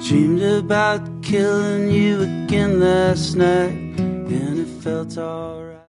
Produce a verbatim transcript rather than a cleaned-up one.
Dreamed about killing you again last night, and it felt alright.